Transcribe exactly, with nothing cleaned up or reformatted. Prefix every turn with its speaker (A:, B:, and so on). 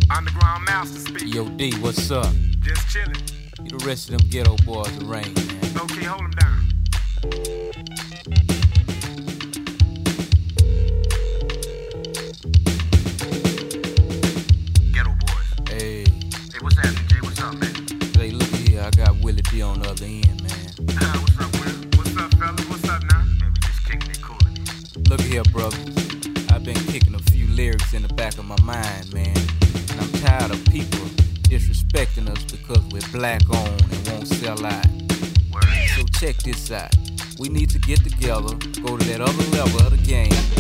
A: Underground Master speaking.
B: Yo, D, what's up?
A: Just chillin'.
B: You the rest of them ghetto boys the rain, man.
A: Okay, hold them down. Ghetto boys.
B: Hey.
A: Hey, what's happening, Jay? What's up, man?
B: Say, look here, I got Willie D on the other end, man.
A: Uh, what's up, Will? What's up, fellas? What's up now? Man, we just kicking it cool.
B: Look here, brother. I've been kicking a few lyrics in the back of my mind, man. And I'm tired of people disrespecting us because we're black owned and won't sell out.
A: Word.
B: So check this out. We need to get together, go to that other level of the game,